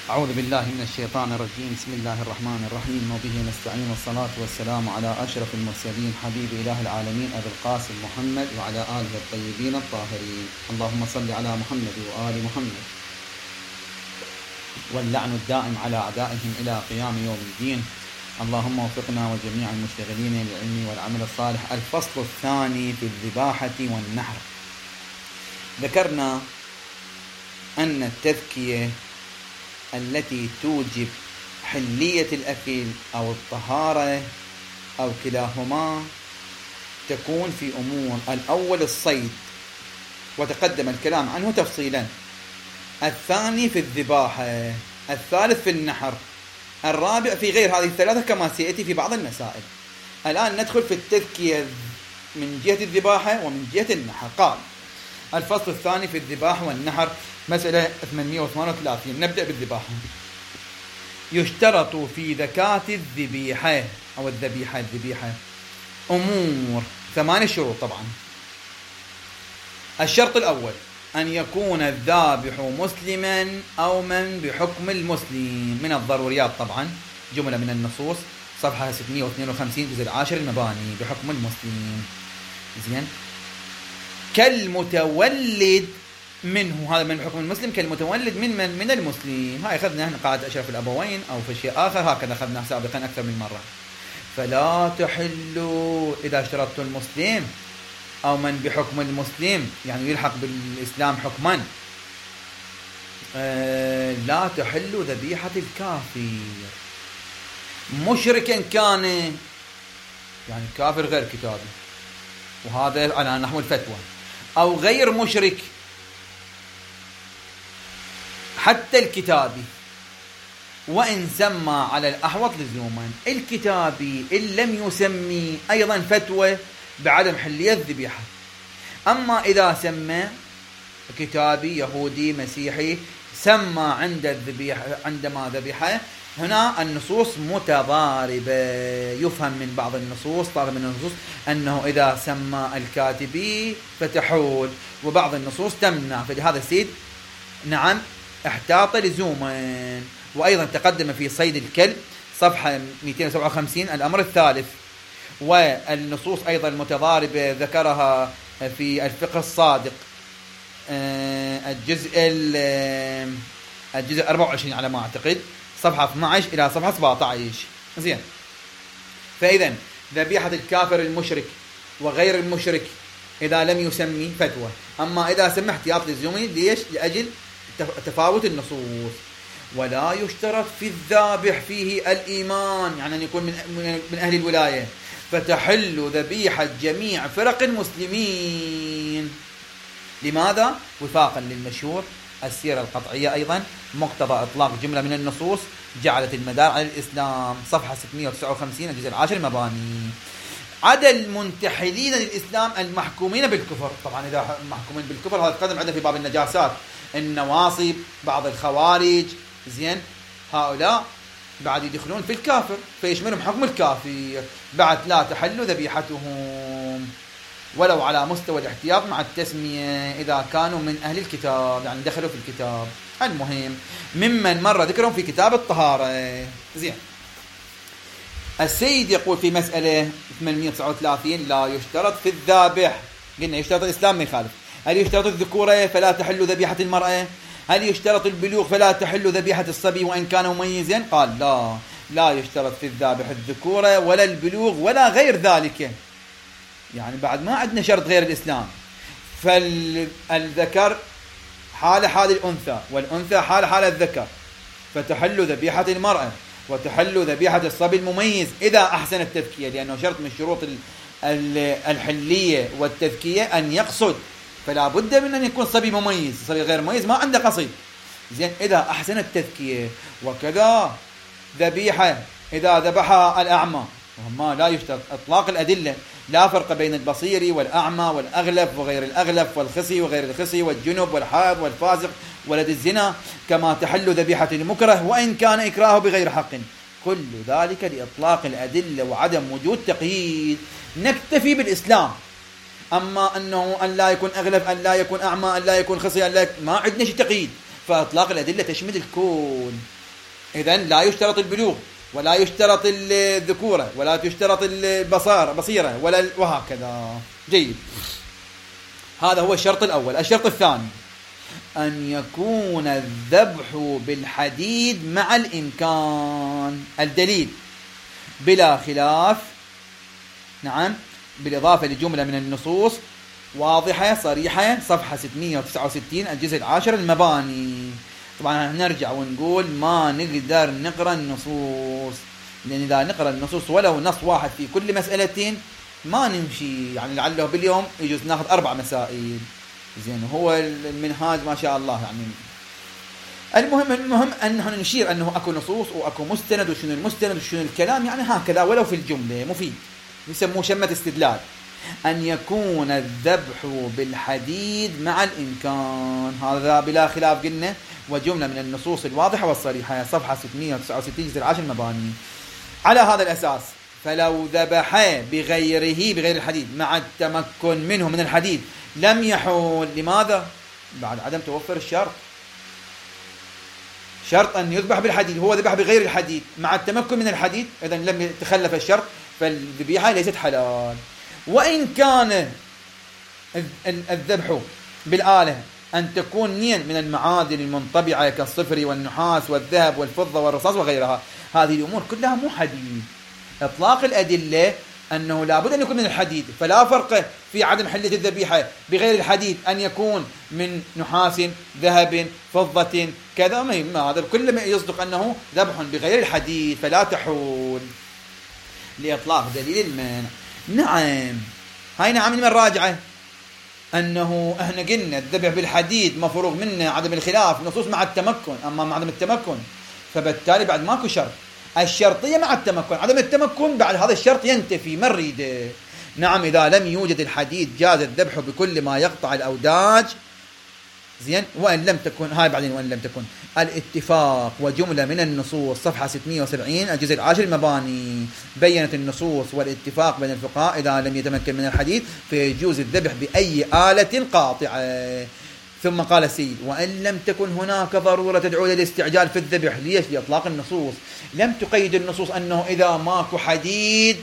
أعوذ بالله من الشيطان الرجيم. بسم الله الرحمن الرحيم، وبه نستعين، والصلاة والسلام على أشرف المرسلين حبيب إله العالمين أبي القاسم محمد وعلى آله الطيبين الطاهرين. اللهم صل على محمد وآل محمد، واللعن الدائم على أعدائهم إلى قيام يوم الدين. اللهم وفقنا وجميع المشتغلين للعلم والعمل الصالح. الفصل الثاني في الذباحة والنحر. ذكرنا أن التذكية التي توجب حلية الأكل أو الطهارة أو كلاهما تكون في أمور: الأول الصيد، وتقدم الكلام عنه تفصيلا. الثاني في الذباحة، الثالث في النحر، الرابع في غير هذه الثلاثة كما سيأتي في بعض المسائل. الآن ندخل في التذكية من جهة الذباحة ومن جهة النحر. قال: الفصل الثاني في الذباحة والنحر، مسألة 838. نبدأ بالذباحة. يشترط في زكاة الذبيحة أو الذبيحة أمور 8 شروط طبعا. الشرط الأول أن يكون الذابح مسلما أو من بحكم المسلم، من الضروريات طبعا، جملة من النصوص، صفحة 652 جزء 10 المباني، بحكم المسلم. زين. كالمتولد منه، هذا من حكم المسلم، كالمتولد من المسلم. هاي أخذنا هنا قاعدة أشرف الأبوين أو في شيء آخر، هكذا أخذنا سابقا أكثر من مرة. فلا تحلوا إذا اشترطت المسلم أو من بحكم المسلم، يعني يلحق بالإسلام حكما، لا تحلوا ذبيحة الكافر، مشركا كان، يعني كافر غير كتابي، وهذا على نحو الفتوى، أو غير مشرك حتى الكتابي، وإن سمى على الأحوط لزوما. الكتابي إن لم يسمي أيضا فتوى بعدم حلية الذبيحة. أما إذا سمى كتابي يهودي مسيحي سمى عند الذبيحة، عندما ذبيحة، هنا النصوص متضاربة. يفهم من بعض النصوص، طالب من النصوص، أنه إذا سمى الكاتبي فتحول، وبعض النصوص تمنع. فلهذا السيد نعم احتاط لزوما. وأيضا تقدم في صيد الكلب صفحة 257 الأمر الثالث. والنصوص أيضا المتضاربة ذكرها في الفقه الصادق، الجزء 24 على ما أعتقد، صفحة 12 إلى صفحة 17. زين. فإذا ذبيحة الكافر المشرك وغير المشرك إذا لم يسمي فتوى. أما إذا سمى احتياط لزومي. ليش؟ لأجل تفاوت النصوص. ولا يشترط في الذابح فيه الإيمان، يعني أن يكون من أهل الولاية. فتحل ذبيحة جميع فرق المسلمين. لماذا؟ وفاقا للمشهور السيرة القطعية، أيضا مقتضى إطلاق جملة من النصوص جعلت المدار على الإسلام، صفحة 659 الجزء 10 المباني. عدا المنتحلين للإسلام المحكومين بالكفر. طبعا إذا محكومين بالكفر هذا تقدم عندنا في باب النجاسات، النواصب، بعض الخوارج. زين. هؤلاء بعد يدخلون في الكافر، فيشملهم حكم الكافر. بعد لا تحل ذبيحتهم ولو على مستوى الاحتياط مع التسمية إذا كانوا من أهل الكتاب، يعني دخلوا في الكتاب. المهم ممن مر ذكرهم في كتاب الطهارة. زين. السيد يقول في مسألة 839: لا يشترط في الذابح. قلنا يشترط الإسلام ما يخالف. هل يشترط الذكورة فلا تحل ذبيحة المرأة؟ هل يشترط البلوغ فلا تحل ذبيحة الصبي وإن كان مميزا؟ قال لا يشترط في الذابح الذكورة ولا البلوغ ولا غير ذلك. يعني بعد ما عندنا شرط غير الإسلام. فالذكر حال الأنثى، والأنثى حال الذكر، فتحل ذبيحة المرأة وتحل ذبيحة الصبي المميز إذا أحسن التذكية، لأنه شرط من شروط الحلية والتذكية أن يقصد. فلا بد من أن يكون صبي مميز. صبي غير مميز ما عنده قصيد. زين. إذا أحسن التذكية. وكذا ذبيحة إذا ذبحها الأعمى، وما لا يشترط إطلاق الأدلة، لا فرق بين البصير والأعمى والأغلف وغير الأغلف والخصي وغير الخصي والجنب والحائض والفاسق ولد الزنا، كما تحل ذبيحة المكره وإن كان إكراهه بغير حق. كل ذلك لإطلاق الأدلة وعدم وجود تقييد. نكتفي بالإسلام. أما أنه أن لا يكون أغلف، أن لا يكون أعمى، أن لا يكون خصي، ما عندنا شيء تقييد. فإطلاق الأدلة تشمل الكون. إذن لا يشترط البلوغ، ولا يشترط الذكورة، ولا تشترط البصيرة، ولا وهكذا. جيد، هذا هو الشرط الأول. الشرط الثاني أن يكون الذبح بالحديد مع الإمكان. الدليل بلا خلاف، نعم، بالإضافة لجملة من النصوص واضحة صريحة، صفحة 669 الجزء العاشر المباني. طبعا نرجع ونقول ما نقدر نقرأ النصوص، لأن إذا نقرأ النصوص ولو نص واحد في كل مسألتين ما نمشي، يعني لعله باليوم يجوز ناخذ 4 مسائل. زين، هو المنهاج ما شاء الله يعني. المهم أنه نشير أنه أكو نصوص وأكو مستند، وشنو المستند وشنو الكلام، يعني هكذا ولو في الجملة مفيد، يسموه شمة استدلال. أن يكون الذبح بالحديد مع الإمكان، هذا بلا خلاف قلنا، وجملة من النصوص الواضحة والصريحة، صفحة 669 جزء العاشر المباني. على هذا الأساس فلو ذبح بغير الحديد مع التمكن منه من الحديد لم يحول. لماذا؟ بعد عدم توفر الشرط. شرط أن يذبح بالحديد، هو ذبح بغير الحديد مع التمكن من الحديد، إذن لم يتخلف الشرط، فالذبيحة ليست حلال. وإن كان الذبح بالآلة أن تكون من المعادن المنطبعة كالصفر والنحاس والذهب والفضة والرصاص وغيرها، هذه الأمور كلها مو حديد. إطلاق الأدلة أنه لابد أن يكون من الحديد، فلا فرق في عدم حلة الذبيحة بغير الحديد أن يكون من نحاس، ذهب، فضة، كذا. ما هذا كل ما يصدق أنه ذبح بغير الحديد فلا تحول لإطلاق دليل المانع. نعم، هاي نعم من راجعة أنه إحنا قلنا الذبح بالحديد مفروغ منه عدم الخلاف نصوص مع التمكن، أما مع عدم التمكن فبالتالي بعد ماكو شرط. الشرطية مع التمكن، عدم التمكن بعد هذا الشرط ينتفي ما نريده. نعم، إذا لم يوجد الحديد جاز الذبح بكل ما يقطع الأوداج. زين، وإن لم تكن، هاي بعدين وإن لم تكن الاتفاق وجملة من النصوص، صفحة 670 الجزء العاشر المباني، بيّنت النصوص والاتفاق بين الفقهاء إذا لم يتمكن من الحديد فيجوز الذبح بأي آلة قاطعة. ثم قال السيد: وإن لم تكن هناك ضرورة تدعو للاستعجال في الذبح. ليش؟ لإطلاق النصوص. لم تقيد النصوص أنه إذا ماكو حديد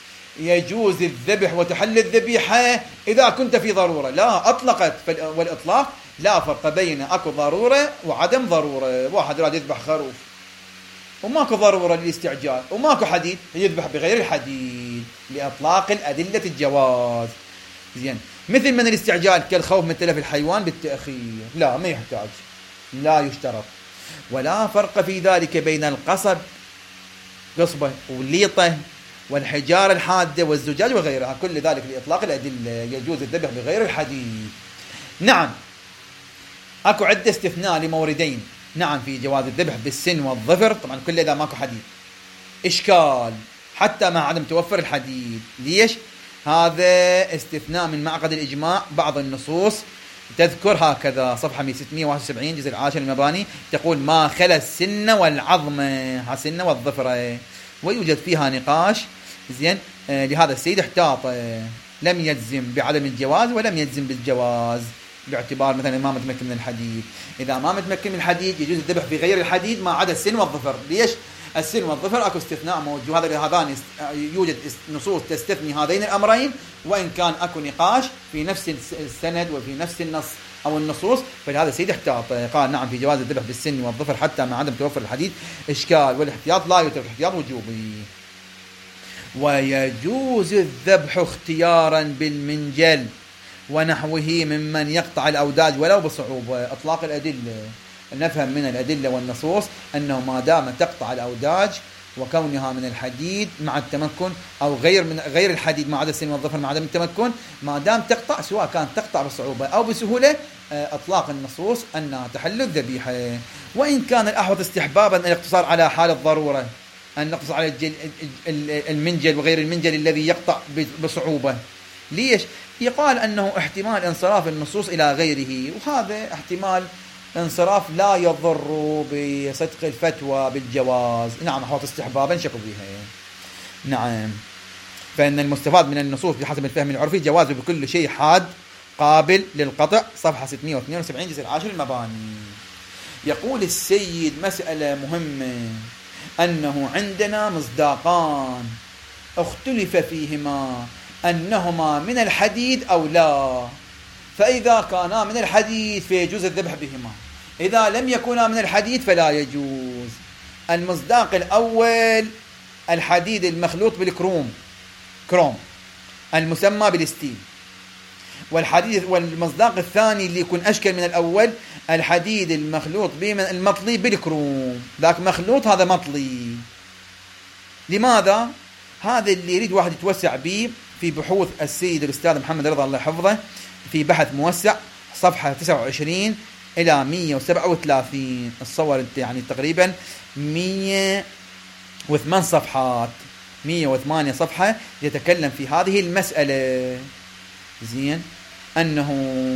يجوز الذبح وتحل الذبيحة إذا كنت في ضرورة، لا، أطلقت. والإطلاق لا فرق بين أكو ضرورة وعدم ضرورة. واحد راد يذبح خروف وماكو ضرورة للاستعجال وماكو حديد، يذبح بغير الحديد لإطلاق الأدلة الجواز. زين، مثل من الاستعجال كالخوف من تلف الحيوان بالتأخير، لا، ما يحتاج، لا يشترط. ولا فرق في ذلك بين القصب، قصبة والليطة والحجارة الحادة والزجاج وغيرها، كل ذلك لإطلاق الأدلة يجوز الذبح بغير الحديد. نعم، أكو عدة استثناء لموردين، نعم، في جواز الذبح بالسن والظفر، طبعا كل إذا ماكو حديد. إشكال حتى مع عدم توفر الحديد. ليش؟ هذا استثناء من معقد الإجماع. بعض النصوص تذكر هكذا، صفحة 671 جزء العاشر المباني، تقول: ما خلا السن والعظمة، السن والظفرة، ويوجد فيها نقاش. زين، لهذا السيد احتاط، لم يجزم بعدم الجواز ولم يجزم بالجواز، باعتبار مثلا ما متمكن من الحديد. إذا ما متمكن من الحديد يجوز الذبح بغير الحديد ما عدا السن والظفر. ليش؟ السن والظفر اكو استثناء موجود، هذان يوجد نصوص تستثني هذين الامرين، وان كان اكو نقاش في نفس السند وفي نفس النص او النصوص. فلهذا السيد احتاط، قال: نعم، في جواز الذبح بالسن والظفر حتى مع عدم توفر الحديد اشكال، والاحتياط لا يترك، الاحتياط وجوبي. ويجوز الذبح اختيارا بالمنجل ونحوه ممن يقطع الأوداج ولو بصعوبة. إطلاق الأدلة، نفهم من الأدلة والنصوص أنه ما دام تقطع الأوداج وكونها من الحديد مع التمكن أو غير الحديد مع عدم السن والظفر مع عدم التمكن، ما دام تقطع سواء كانت تقطع بصعوبة أو بسهولة، إطلاق النصوص أنها تحل الذبيحة. وإن كان الأحوط استحبابا الاقتصار على حال الضرورة، أن نقتصر على المنجل وغير المنجل الذي يقطع بصعوبة. ليش؟ يقال أنه احتمال انصراف النصوص إلى غيره، وهذا احتمال انصراف لا يضر بصدق الفتوى بالجواز. نعم، أحوط استحبابا شكوا بها. نعم، فإن المستفاد من النصوص بحسب الفهم العرفي جوازه بكل شيء حاد قابل للقطع، صفحة 672 جزء العاشر المباني. يقول السيد مسألة مهمة، أنه عندنا مصداقان اختلف فيهما أنهما من الحديد أو لا، فإذا كانا من الحديد فيجوز الذبح بهما، إذا لم يكونا من الحديد فلا يجوز. المصداق الأول الحديد المخلوط بالكروم المسمى بالستيل، والمصداق الثاني اللي يكون أشكل من الأول الحديد المخلوط المطلي بالكروم. ذاك مخلوط هذا مطلي. لماذا؟ هذا اللي يريد واحد يتوسع به في بحوث السيد الأستاذ محمد رضا الله يحفظه في بحث موسع صفحة 29 إلى 137 الصور يعني تقريبا 108 صفحات 108 صفحة يتكلم في هذه المسألة. زين، أنه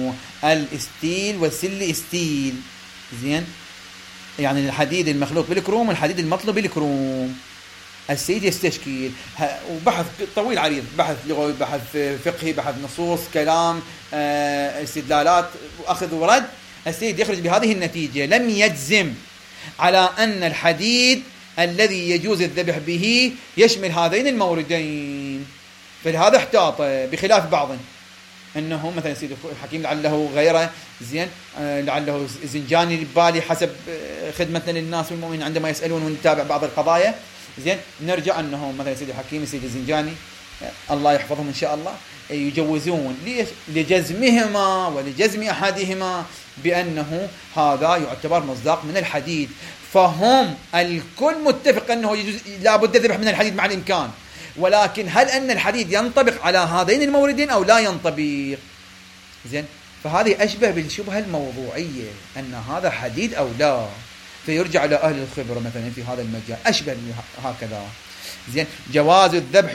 الستيل والسل ستيل، زين، يعني الحديد المخلوط بالكروم والحديد المطلوب بالكروم. السيد يستشكل وبحث طويل عريض، بحث لغوي، بحث فقهي، بحث نصوص، كلام، استدلالات وأخذ ورد. السيد يخرج بهذه النتيجة: لم يجزم على أن الحديد الذي يجوز الذبح به يشمل هذين الموردين، فلهذا احتاط بخلاف بعض، انه مثلا سيد الحكيم لعله غيره، زين، لعله زنجاني بالي حسب خدمتنا للناس والمؤمنين عندما يسالون ونتابع بعض القضايا. زين، نرجع انه مثلا سيد الحكيم سيد الزنجاني الله يحفظهم ان شاء الله يجوزون ليش؟ لجزمهما ولجزم احدهما بانه هذا يعتبر مصداق من الحديد، فهم الكل متفق انه يجوز لابد الذبح من الحديد مع الامكان، ولكن هل أن الحديد ينطبق على هذين الموردين أو لا ينطبق؟ زين، فهذه أشبه بالشبهة الموضوعية أن هذا حديد أو لا، فيرجع إلى أهل الخبرة مثلا في هذا المجال، أشبه هكذا. زين، جواز الذبح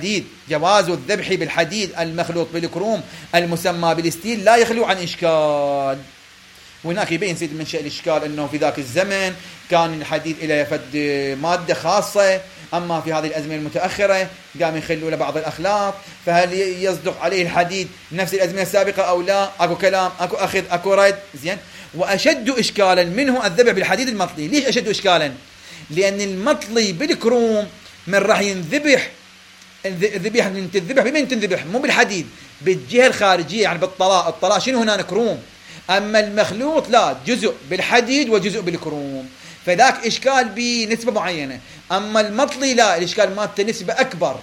بالحديد المخلوط بالكروم المسمى بالستيل لا يخلو عن إشكال. وهناك يبين سيد منشأ الإشكال أنه في ذاك الزمن كان الحديد إلى يفد مادة خاصة، أما في هذه الأزمنة المتأخرة قام يخلوا له بعض الأخلاق، فهل يصدق عليه الحديد نفس الأزمنة السابقة أو لا؟ أكو كلام، أكو أخذ، أكو رد. زين، وأشد إشكالا منه الذبح بالحديد المطلي. ليش أشد إشكالا؟ لأن المطلي بالكروم من راح ينذبح الذبيحة من تنذبح بمن تنذبح؟ مو بالحديد، بالجهة الخارجية، يعني الطلاء شنو هنا كروم، أما المخلوط لا، جزء بالحديد وجزء بالكروم، فذاك إشكال بنسبة معينة، أما المطلي لا، الإشكال مالته نسبة أكبر.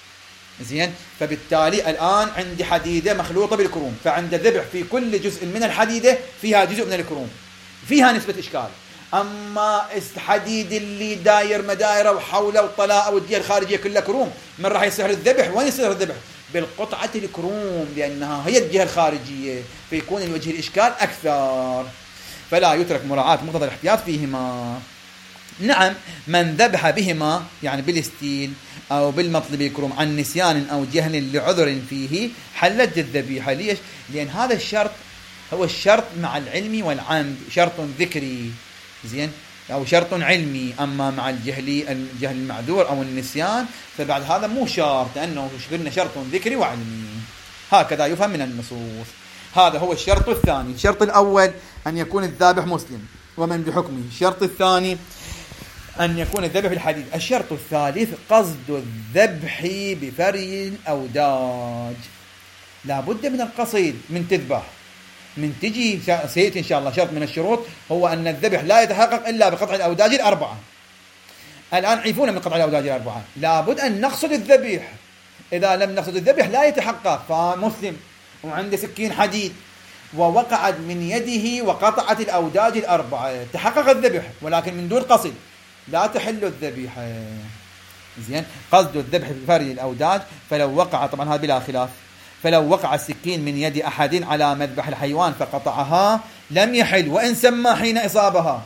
زين، فبالتالي الآن عندي حديدة مخلوطة بالكروم، فعند ذبح في كل جزء من الحديدة فيها جزء من الكروم، فيها نسبة إشكال. أما الحديد اللي داير مدايره وحوله وطلاء والجهة الخارجية كلها كروم، من راح يصير الذبح؟ وين يصير الذبح؟ بالقطعة الكروم، لأنها هي الجهة الخارجية، فيكون الوجه الإشكال أكثر، فلا يترك مراعاة مقتضى الاحتياط فيهما. نعم، من ذبح بهما يعني بالستيل أو بالمطلي بالكروم عن نسيان أو جهل لعذر فيه حلت الذبيحة. ليش؟ لأن هذا الشرط هو الشرط مع العلم والعمد، شرط ذكري، زين، أو شرط علمي. أما مع الجهل المعذور أو النسيان فبعد هذا مو شرط، لأنه قلنا شرط ذكري وعلمي، هكذا يفهم من النصوص. هذا هو الشرط الثاني. الشرط الأول أن يكون الذابح مسلم ومن بحكمه. الشرط الثاني أن يكون الذبح بالحديد. الشرط الثالث قصد الذبح بفري الأوداج. لا بد من القصد من تذبح، من تجي سيأتي إن شاء الله. شرط من الشروط هو أن الذبح لا يتحقق إلا بقطع الأوداج الأربعة. الآن عيفونا من قطع الأوداج الأربعة، لابد أن نقصد الذبح. إذا لم نقصد الذبح لا يتحقق. فمسلم وعنده سكين حديد ووقعت من يده وقطعت الأوداج الأربعة، تحقق الذبح، ولكن من دون قصد لا تحل الذبيحة. زين، قصد الذبح بفري الأوداج. فلو وقع، طبعا هذا بلا خلاف، فلو وقع السكين من يد أحد على مذبح الحيوان فقطعها لم يحل وإن سمى حين إصابها.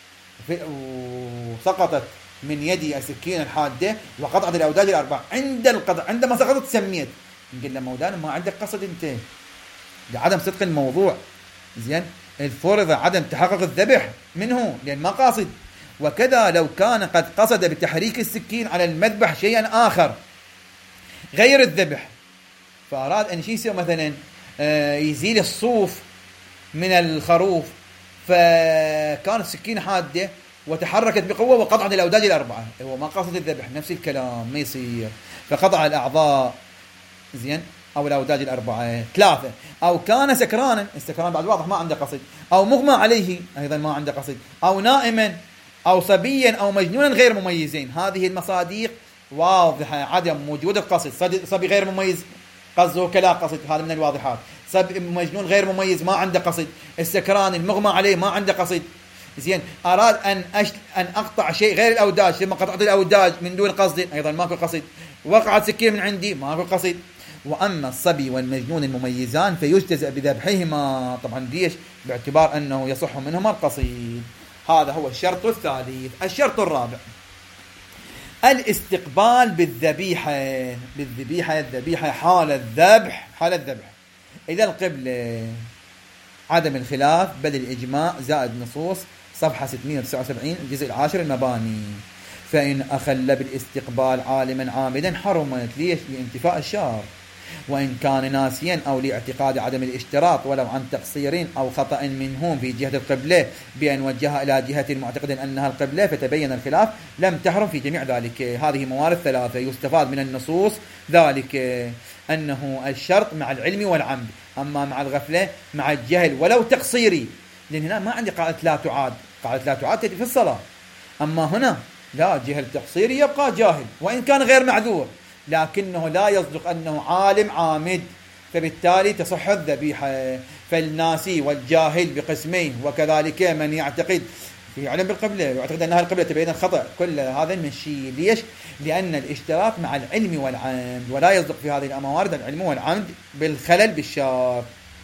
سقطت من يدي السكين الحادة وقطعت الأوداج الأربعة. عند القطع، عندما سقطت سميت، نقول له مولانا ما عندك قصد أنت، لعدم صدق الموضوع. زين، الفرض عدم تحقق الذبح منه لأن ما قاصد. وكذا لو كان قد قصد بتحريك السكين على المذبح شيئا آخر غير الذبح، فأراد أن يسوي مثلا يزيل الصوف من الخروف، فكانت سكين حادة وتحركت بقوة وقطعت الأوداج الأربعة. هو ما قصد الذبح، نفس الكلام ما يصير، فقطع الأعضاء زين أو الأوداج الأربعة. 3 أو كان سكرانا، السكران بعد واضح ما عنده قصد، أو مغمى عليه أيضا ما عنده قصد، أو نائما، أو صبيا، أو مجنونا غير مميزين. هذه المصادق واضحة عدم وجود القصد. صبي غير مميز قصده كلا قصد، هذا من الواضحات. صبي مجنون غير مميز ما عنده قصد. السكران المغمى عليه ما عنده قصد. زين أراد أن أقطع شيء غير الأوداج، لما قطعت الأوداج من دون قصد أيضا ماكو قصد. وقعت سكين من عندي ماكو قصد. وأما الصبي والمجنون المميزان فيجتزأ بذبحهما، طبعا ليش؟ باعتبار أنه يصح منهما القصيد. هذا هو الشرط الثالث. الشرط الرابع الاستقبال بالذبيحة حال الذبح. إذا القبلة عدم الخلاف بل الإجماع زائد نصوص، صفحة 679 الجزء 10 المباني. فإن أخل بالاستقبال عالما عامدا حرمت. ليش؟ لانتفاء الشرط. وإن كان ناسيا أو لاعتقاد عدم الاشتراط ولو عن تقصير أو خطأ منهم في جهة القبلة بأن وجهها إلى جهة معتقد أنها القبلة فتبين الخلاف لم تحرم في جميع ذلك. هذه موارد 3 يستفاد من النصوص ذلك أنه الشرط مع العلم والعمد، أما مع الغفلة مع الجهل ولو تقصيري، لأن هنا ما عندي قاعدة لا تعاد، قاعدة لا تعاد تأتي في الصلاة، أما هنا لا، جهل تقصيري يبقى جاهل وإن كان غير معذور، لكنه لا يصدق أنه عالم عامد، فبالتالي تصح الذبيحة. فالناسي والجاهل بقسمين، وكذلك من يعتقد في علم بالقبلة ويعتقد أنها القبلة تبين الخطأ، كل هذا مشي. ليش؟ لأن الاشتراك مع العلم والعمد، ولا يصدق في هذه الموارد العلم والعمد بالخلل بالشرط.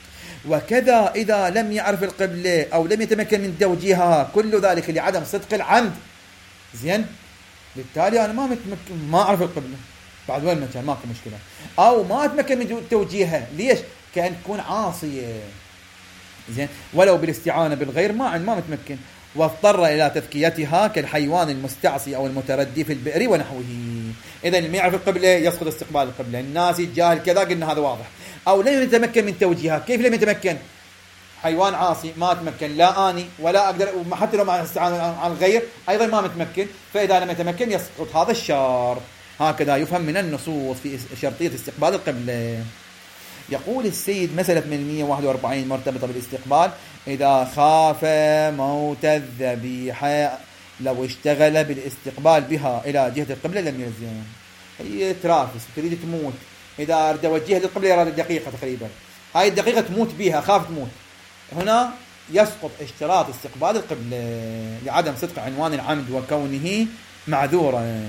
وكذا إذا لم يعرف القبلة أو لم يتمكن من توجيهها، كل ذلك لعدم صدق العمد. زين، بالتالي أنا ما أعرف القبلة بعد وين مكان ماكو مشكلة، أو ما أتمكن من توجيهها. ليش؟ كأن تكون عاصية، زين، ولو بالاستعانة بالغير ما متمكن، واضطر إلى تذكيتها كالحيوان المستعصي أو المتردي في البئر ونحوه. إذا اللي ما يعرف القبلة يسقط استقبال القبلة. الناس الجاهل كذا قلنا هذا واضح. أو لم يتمكن من توجيهها. كيف لم يتمكن؟ حيوان عاصي ما أتمكن، لا آني ولا أقدر، حتى لو مع الاستعانة عن الغير أيضا ما متمكن، فإذا لم يتمكن يسقط هذا الشرط. هكذا يفهم من النصوص في شرطية استقبال القبلة. يقول السيد مسألة 141 مرتبطة بالاستقبال: إذا خاف موت الذبيحة لو اشتغل بالاستقبال بها إلى جهة القبلة لم يلزم. هي ترافس تريد تموت، إذا أريد أوجهها للقبلة يراد دقيقة تقريبا، هاي الدقيقة تموت بها، خاف تموت، هنا يسقط اشتراط استقبال القبلة لعدم صدق عنوان العمد وكونه معذورا.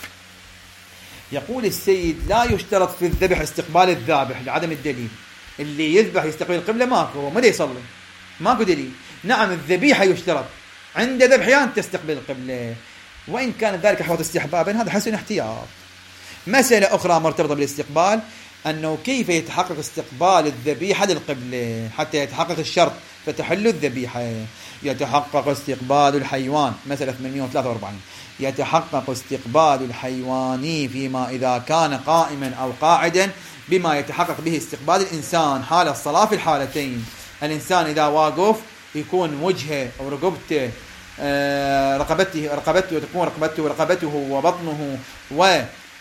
يقول السيد: لا يشترط في الذبح استقبال الذابح لعدم الدليل. اللي يذبح يستقبل القبلة ماكو، ما يصلي، ماكو دليل. نعم الذبيحة يشترط عند ذبحها أن تستقبل القبلة، وإن كان ذلك أحوط استحبابا هذا حسن احتياط. مسألة أخرى مرتبطة بالاستقبال أنه كيف يتحقق استقبال الذبيحة للقبلة حتى يتحقق الشرط فتحل الذبيحة. يتحقق استقبال الحيوان، مسألة 843، يتحقق استقبال الحيوان فيما إذا كان قائما أو قاعدا بما يتحقق به استقبال الإنسان حال الصلاة في الحالتين. الإنسان إذا واقف يكون وجهه أو رقبته رقبته تكون رقبته وبطنه و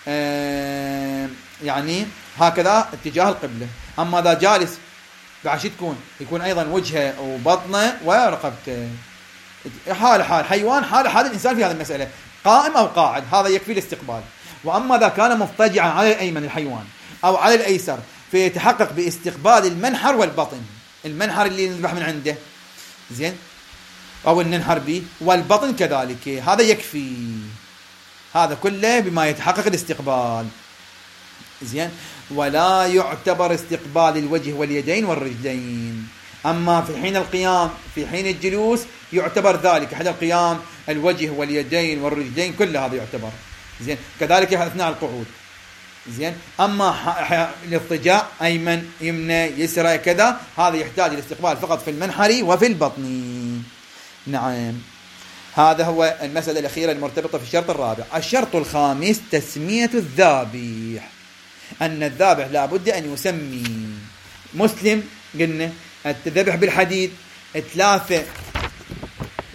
يعني هكذا اتجاه القبلة. أما إذا جالس بعد يكون أيضا وجهه وبطنه ورقبته. حال حيوان حال الإنسان في هذه المسألة قائم أو قاعد، هذا يكفي الاستقبال. وأما إذا كان مضطجعا على الأيمن الحيوان أو على الأيسر فيتحقق باستقبال المنحر والبطن. المنحر اللي نذبح من عنده، زين، أو ننحر به، والبطن كذلك، هذا يكفي. هذا كله بما يتحقق الاستقبال، زين. ولا يعتبر استقبال الوجه واليدين والرجلين. أما في حين القيام، في حين الجلوس يعتبر ذلك، حين القيام الوجه واليدين والرجلين كل هذا يعتبر، زين. كذلك أثناء القعود، زين. أما الاضطجاع أيمن يمنى يسرى كذا هذا يحتاج الاستقبال فقط في المنحر وفي البطن. نعم، هذا هو المسألة الأخيرة المرتبطة في الشرط الرابع. الشرط الخامس تسمية الذابح، أن الذابح لا بد أن يسمي. مسلم قلنا الذبح بالحديد 3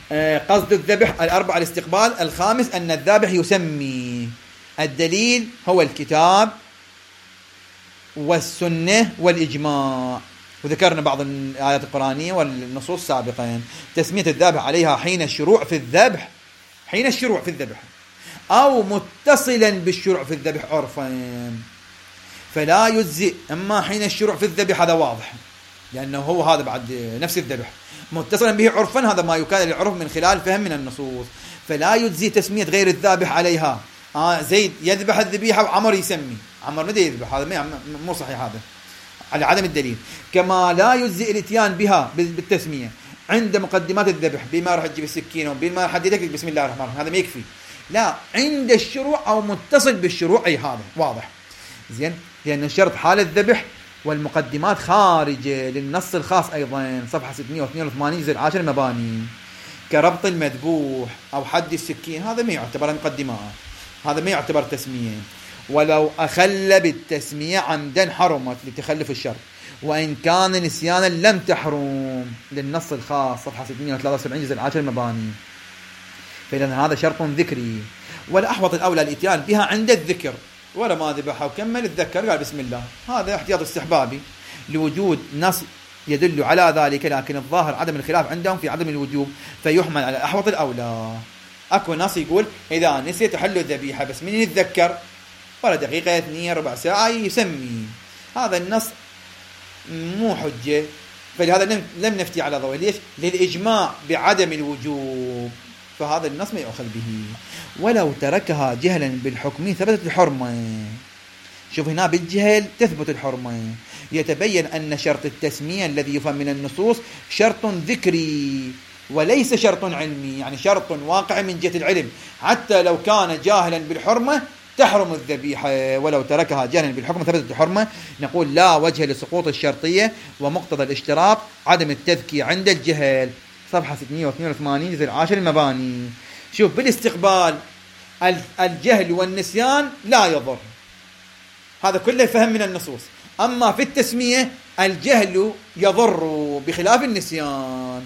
قصد الذبح 4 الاستقبال. 5 أن الذابح يسمي. الدليل هو الكتاب والسنة والإجماع، وذكرنا بعض الآيات القرآنية والنصوص سابقا. تسمية الذابح عليها حين الشروع في الذبح، حين الشروع في الذبح، أو متصلا بالشروع في الذبح عرفا، فلا يجزئ. أما حين الشروع في الذبح هذا واضح، لأنه هو هذا بعد نفس الذبح. متصلا به عرفا هذا ما يكاد العرف من خلال فهم من النصوص، فلا يجزي تسمية غير الذابح عليها. زيد يذبح الذبيحة وعمر يسمي، عمر ما يذبح، هذا مو صحيح، هذا على عدم الدليل. كما لا يجزي الاتيان بها بالتسمية عند مقدمات الذبح، بما راح تجيب السكينة وبما راح تديك بسم الله الرحمن الرحيم، هذا ما يكفي. لا، عند الشروع أو متصل بالشروع، أي هذا واضح زين، لأن الشرط حال الذبح والمقدمات خارجة للنص الخاص أيضا. صفحة 682 جزء 10 مباني، كربط المذبوح أو حد السكين، هذا ما يعتبر مقدمات، هذا ما يعتبر تسمية. ولو أخل بالتسمية عمدا حرمت لتخلف الشرط، وإن كان نسيانا لم تحرم للنص الخاص. صفحة 673 جزء 10 مباني. فإذا هذا شرط ذكري، والأحوط الأولى الإتيان بها عند الذكر، ولا ما ذبحها وكمل الذكر قال بسم الله، هذا احتياط استحبابي لوجود نص يدل على ذلك، لكن الظاهر عدم الخلاف عندهم في عدم الوجوب، فيحمل على الأحوط الأولى. أكو نص يقول إذا نسي تحل الذبيحة، بس من يتذكر ولا دقيقة 2 ربع ساعة يسمي، هذا النص مو حجة، فلهذا لم نفتي على ضوء. ليش؟ للإجماع بعدم الوجوب، فهذا النص ما يؤخذ به. ولو تركها جهلا بالحكم ثبتت الحرمة. شوف هنا بالجهل تثبت الحرمة. يتبين أن شرط التسمية الذي يفهم من النصوص شرط ذكري وليس شرط علمي، يعني شرط واقع من جهة العلم، حتى لو كان جاهلا بالحرمة تحرم الذبيحة. ولو تركها جهلا بالحكم ثبتت الحرمة. نقول لا وجه لسقوط الشرطية، ومقتضى الاشتراط عدم التذكية عند الجهل. صفحة 682 جزء 10 المباني. شوف بالاستقبال الجهل والنسيان لا يضر، هذا كله فهم من النصوص. أما في التسمية الجهل يضر بخلاف النسيان.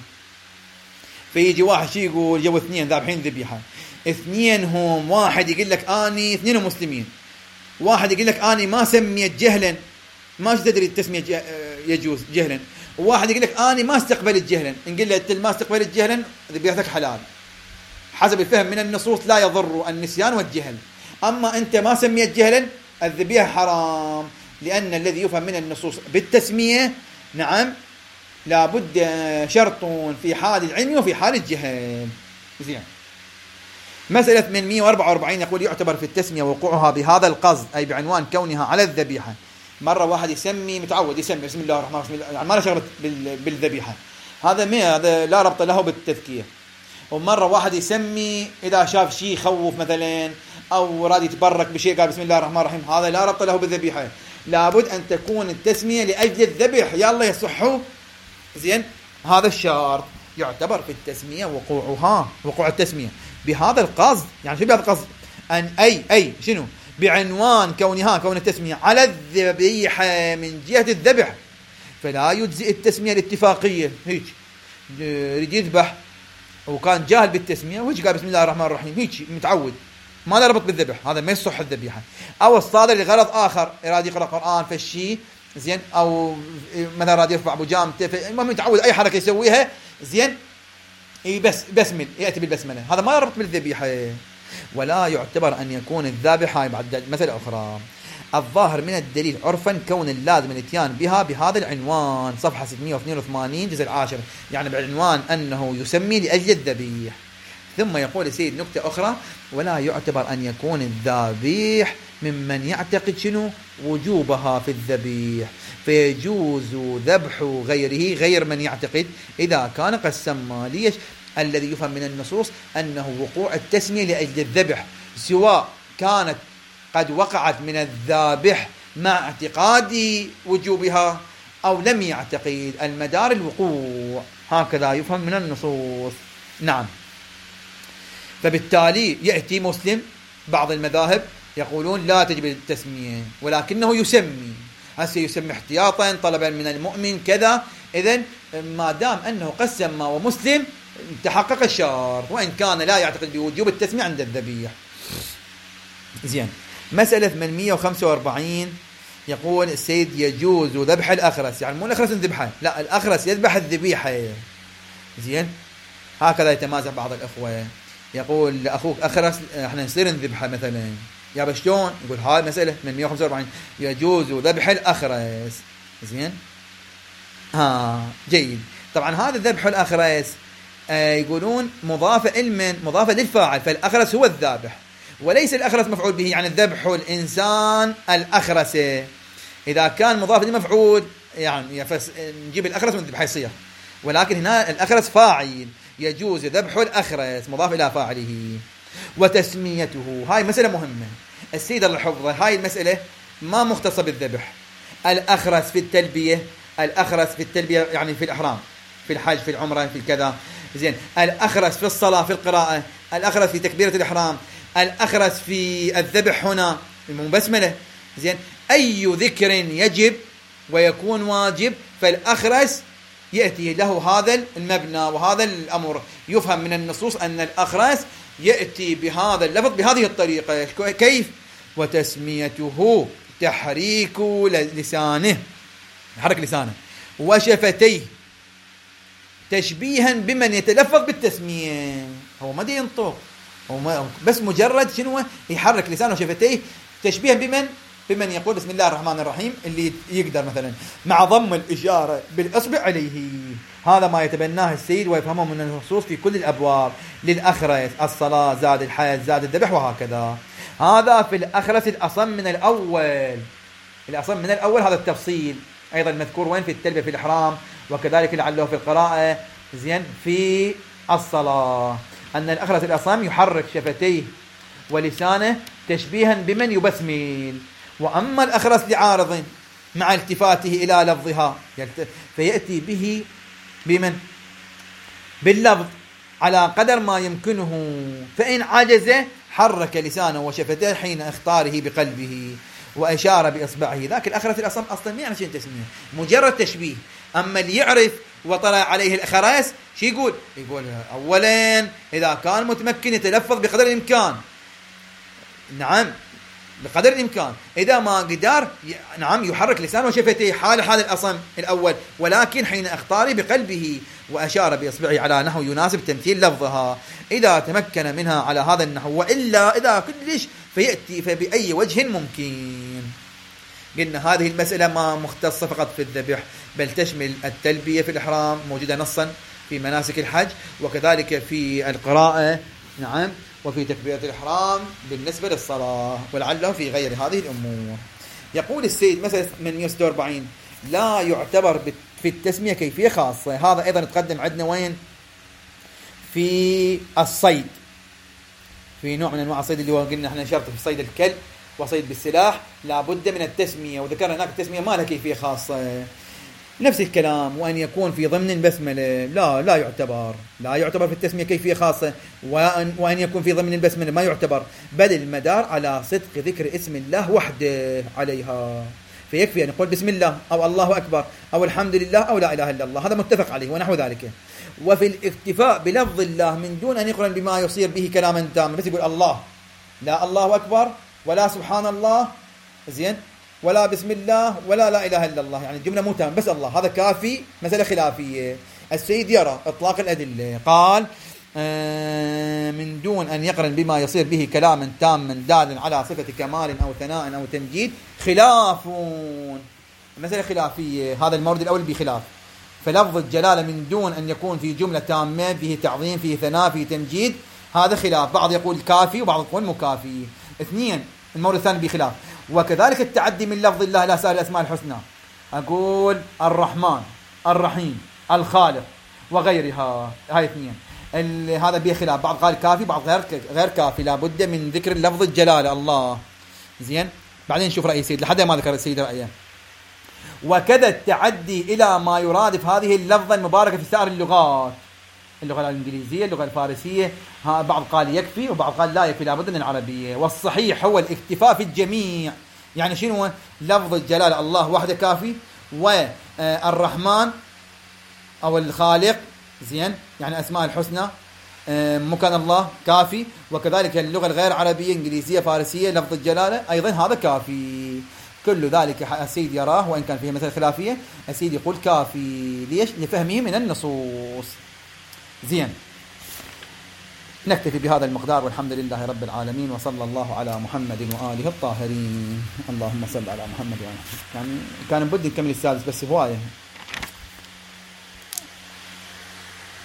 فيجي واحد شي يقول جو 2 ذابحين ذبيحة، 2 هم، واحد يقول لك أني 2 مسلمين، واحد يقول لك أني ما سميت جهلا، ما تدري التسمية يجوز جهلا، وواحد يقول لك أني ما استقبلت جهلا، نقول له أنت ما استقبلت جهلا ذبيحتك حلال. حسب الفهم من النصوص لا يضر النسيان والجهل. أما أنت ما سميت جهلا الذبيحة حرام، لأن الذي يفهم من النصوص بالتسمية نعم لابد شرط في حال العلم وفي حال الجهل. زين. مسألة 844 يقول يعتبر في التسمية وقوعها بهذا القصد، أي بعنوان كونها على الذبيحة. مرة واحد يسمي متعود يسمي بسم الله الرحمن الرحيم، يعني ما له شغلة بالذبيحة، هذا لا ربط له بالتذكية. ومرة واحد يسمي إذا شاف شيء يخوف مثلا أو راد يتبرك بشيء قال بسم الله الرحمن الرحيم، هذا لا ربط له بالذبيحة. لابد أن تكون التسمية لأجل الذبح، يلا يصحوا. زين، هذا الشرط. يعتبر في التسمية وقوع التسمية بهذا القصد. يعني شو بهذا القصد؟ أن أي شنو؟ بعنوان كون التسمية على الذبيحة من جهة الذبح، فلا يجزئ التسمية الاتفاقية. هيك يريد يذبح وكان جاهل بالتسمية ويجي قال بسم الله الرحمن الرحيم، هيك متعود ما له ربط بالذبح، هذا ما يصح الذبيحة. أو الصادر لغرض آخر، إراد يقرأ قرآن فالشيء زين، أو مثلا راد يرفع بجامته، المهم متعود أي حركة يسويها زين بسمل، يأتي بالبسملة، هذا ما يربط بالذبيحة. ولا يعتبر أن يكون الذابحة بعد مثل أخرى. الظاهر من الدليل عرفا كون اللازم الاتيان بها بهذا العنوان. صفحة 682 جزء 10، يعني بالعنوان أنه يسمي لأجل الذبيح. ثم يقول السيد نكتة أخرى: ولا يعتبر أن يكون الذبيح ممن يعتقد شنو وجوبها في الذبيح، فيجوز ذبح غيره غير من يعتقد إذا كان قد سمى. ليش؟ الذي يفهم من النصوص أنه وقوع التسمية لأجل الذبح، سواء كانت قد وقعت من الذابح مع اعتقاد وجوبها أو لم يعتقد، المدار الوقوع، هكذا يفهم من النصوص. نعم. فبالتالي يأتي مسلم بعض المذاهب يقولون لا تجب التسمية ولكنه يسمي، هسه يسمي احتياطا طلبا من المؤمن كذا. إذن ما دام أنه قد سمى ومسلم تحقق الشرط، وإن كان لا يعتقد بوجوب التسمية عند الذبيح. زين. مسألة 845 يقول السيد يجوز ذبح الأخرس، يعني مو الأخرس نذبحه، لا الأخرس يذبح الذبيحة. زين. هكذا يتمازح بعض الأخوة، يقول لأخوك أخرس احنا نصير نذبحه مثلا، يا شلون؟ يقول هاي مسألة 845 يجوز ذبح الأخرس. زين. جيد. طبعا هذا ذبح الأخرس يقولون مضافة مضافة للفاعل، فالأخرس هو الذابح وليس الأخرس مفعول به، يعني ذبح الإنسان الأخرس. إذا كان مضاف لمفعول يعني نجيب الأخرس ونذبحه يصير، ولكن هنا الأخرس فاعل، يجوز ذبح الأخرس مضاف إلى فاعله. وتسميته هاي مسألة مهمة، السيد الله حفظه، هاي المسألة ما مختصة بالذبح. الأخرس في التلبية، الأخرس في التلبية يعني في الإحرام، في الحج، في العمرة، في الكذا. زين. الأخرس في الصلاة، في القراءة، الأخرس في تكبيرة الإحرام، الأخرس في الذبح هنا المبسملة. زين. أي ذكر يجب ويكون واجب فالأخرس يأتي له هذا المبنى وهذا الأمر. يفهم من النصوص أن الأخرس يأتي بهذا اللفظ بهذه الطريقة. كيف؟ وتسميته تحريك لسانه، حرك لسانه، وشفتيه تشبيها بمن يتلفظ بالتسمية. هو ما دي ينطق، هو بس مجرد شنو يحرك لسانه وشفتيه تشبيها بمن يقول بسم الله الرحمن الرحيم، اللي يقدر مثلا مع ضم الإشارة بالإصبع عليه. هذا ما يتبناه السيد ويفهمه من النصوص في كل الأبواب. للأخرس الصلاة، زاد الحج، زاد الذبح، وهكذا. هذا في الأخرس الأصم من الأول، الأصم من الأول. هذا التفصيل أيضا مذكور وين؟ في التلبية في الإحرام، وكذلك لعله في القراءة. زين. في الصلاة أن الأخرس الأصم يحرك شفتيه ولسانه تشبيها بمن يبسمل. وأما الأخرس لعارض مع التفاته إلى لفظها فيأتي به بمن؟ باللفظ على قدر ما يمكنه، فإن عجز حرك لسانه وشفتيه حين اختاره بقلبه وأشار بإصبعه. ذاك الأخرس الأصم أصلا ما يعني شيء تسميه، مجرد تشبيه. أما اللي يعرف وطلع عليه الأخرس شو يقول؟ يقول أولا إذا كان متمكن يتلفظ بقدر الإمكان، نعم بقدر الإمكان. إذا ما قدر نعم يحرك لسانه وشفتيه حال الأصم الأول، ولكن حين اختار بقلبه وأشار بإصبعه على نحو يناسب تمثيل لفظها إذا تمكن منها على هذا النحو، وإلا إذا كلش فيأتي فبأي وجه ممكن. قلنا هذه المسألة ما مختصة فقط في الذبح، بل تشمل التلبية في الإحرام موجودة نصا في مناسك الحج، وكذلك في القراءة، نعم، وفي تكبيرة الإحرام بالنسبة للصلاة، ولعله في غير هذه الأمور. يقول السيد مثلا من 146 لا يعتبر في التسمية كيفية خاصة. هذا أيضا تقدم عندنا وين؟ في الصيد، في نوع من أنواع الصيد اللي هو قلنا احنا شرط في صيد الكلب وصيد بالسلاح لابد من التسمية، وذكرنا هناك التسمية ما لها كيفية خاصة. نفس الكلام، وأن يكون في ضمن البسملة لا يعتبر في التسمية كيفية خاصة، وأن يكون في ضمن البسملة ما يعتبر، بل المدار على صدق ذكر اسم الله وحده عليها. فيكفي أن يقول بسم الله أو الله أكبر أو الحمد لله أو لا إله إلا الله، هذا متفق عليه ونحو ذلك. وفي الاكتفاء بلفظ الله من دون أن يقرن بما يصير به كلاما تاما، بس يقول الله، لا الله أكبر ولا سبحان الله، زين، ولا بسم الله ولا لا إله إلا الله، يعني الجملة مو تامة، بس الله، هذا كافي. مسألة خلافية. السيد يرى إطلاق الأدلة، قال من دون أن يقرن بما يصير به كلاما تاما دال على صفة كمال أو ثناء أو تمجيد خلاف. مسألة خلافية، هذا المورد الأول بخلاف. فلفظ الجلالة من دون أن يكون في جملة تامة فيه تعظيم فيه ثناء فيه تمجيد، هذا خلاف. بعض يقول كافي وبعض يقول مكافي. اثنين، المورد الثاني بخلاف. وكذلك التعدي من لفظ الله لا سائر الأسماء الحسنى، أقول الرحمن الرحيم الخالق وغيرها، هاي اثنين. هذا بخلاف، بعض قال كافي بعض غير كافي، لابد من ذكر لفظ الجلالة الله. زين. بعدين نشوف رأي السيد لحد ما ذكر السيد رأيه. وكذا التعدي إلى ما يرادف هذه اللفظة المباركة في سائر اللغات، اللغة الإنجليزية، اللغة الفارسية، بعض قال يكفي وبعض قال لا يكفي، لابد من العربية. والصحيح هو الاكتفاء في الجميع. يعني شنو؟ لفظ الجلال الله وحده كافي، والرحمن أو الخالق زين، يعني أسماء الحسنى مكان الله كافي، وكذلك اللغة الغير عربية إنجليزية فارسية لفظ الجلالة أيضا هذا كافي. كل ذلك السيد يراه وإن كان فيه مثل خلافية، السيد يقول كافي. ليش؟ لفهمه من النصوص. زين، نكتفي بهذا المقدار، والحمد لله رب العالمين، وصلى الله على محمد وآله الطاهرين. اللهم صل على محمد وآله. يعني كان بدي نكمل السادس بس هواية